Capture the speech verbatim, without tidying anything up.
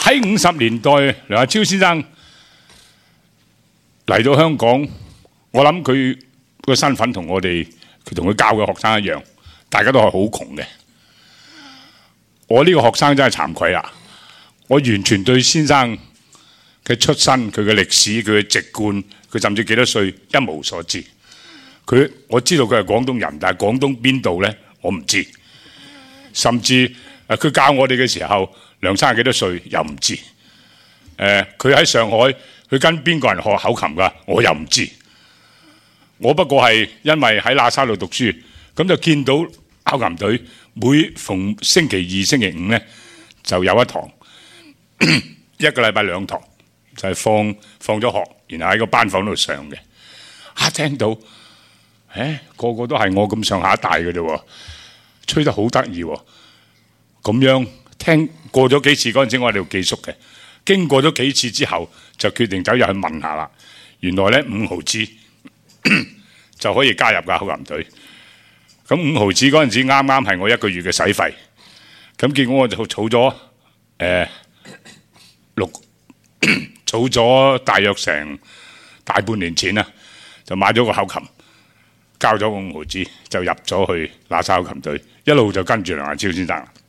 喺五十年代，梁日超先生嚟到香港，我諗佢個身份同我哋佢同佢教嘅學生一樣，大家都係好窮嘅。我呢個學生真係慚愧啦！我完全對先生嘅出身、佢嘅歷史、佢嘅籍貫、佢甚至幾多歲一無所知。佢我知道佢係廣東人，但係廣東邊度呢？我唔知。甚至誒佢教我哋嘅時候，梁生係幾多歲又唔知。誒佢喺上海，佢跟邊個人學口琴㗎？我又唔知。我不過係因為喺喇沙度讀書，咁就見到口琴隊每逢星期二、星期五呢，就有一堂，一個禮拜兩堂，就係、是、放放咗學，然後喺個班房度上嘅。啊，聽到〜誒個個都係我咁上下大嘅啫喎，吹得好得意喎。咁樣聽過咗幾次嗰陣時，我喺度寄宿嘅。經過咗幾次之後，就決定走入去問下啦。原來咧五毫子就可以加入個口琴隊。咁五毫子嗰陣時啱啱係我一個月嘅使費。咁結果我就儲咗誒六儲咗大約成大半年錢啦，就買咗個口琴。交咗五毫子就入咗去喇沙口琴隊，一路就跟住梁日超先生。